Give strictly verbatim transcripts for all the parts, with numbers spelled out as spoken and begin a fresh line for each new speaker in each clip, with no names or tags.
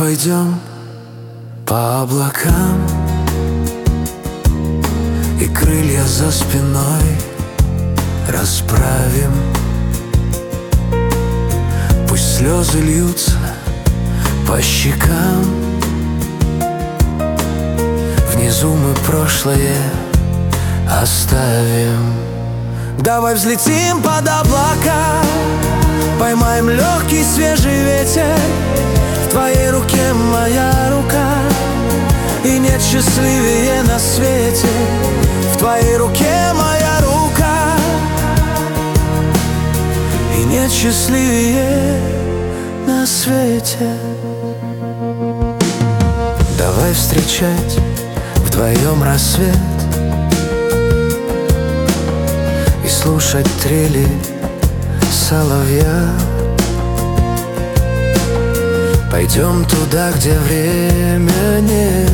пойдем по облакам, и крылья за спиной расправим. Пусть слезы льются по щекам. Внизу мы прошлое оставим. Давай взлетим под облака, поймаем легкий свежий ветер. В твоей руке моя рука, и нет счастливее на свете. В твоей руке моя рука, и нет счастливее на свете. Давай встречать вдвоем рассвет и слушать трели соловья. Пойдем туда, где время нет,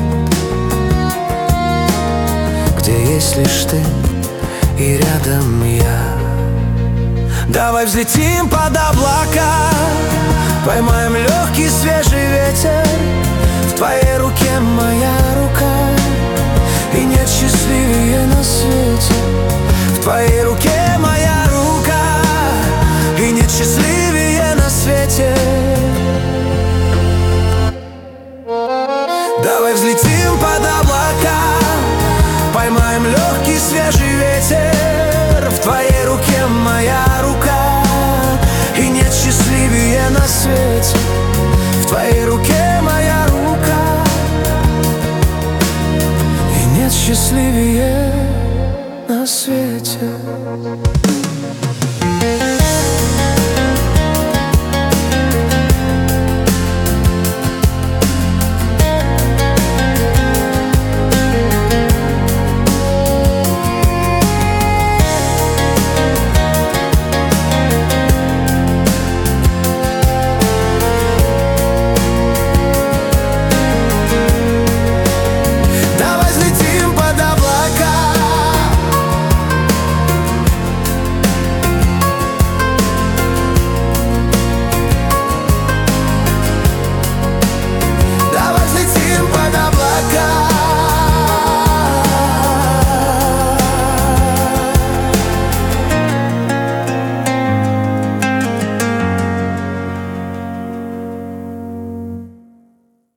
где есть лишь ты и рядом я. Давай взлетим под облака, поймаем легкий свежий ветер. В твоей руке моя рука, и нет счастливее на свете. В твоей руке моя рука, и нет счастливее на свете. Давай взлетим под облака, поймаем легкий свежий ветер. В твоей руке моя рука, и нет счастливее на свете. В твоей руке моя рука, и нет счастливее на свете.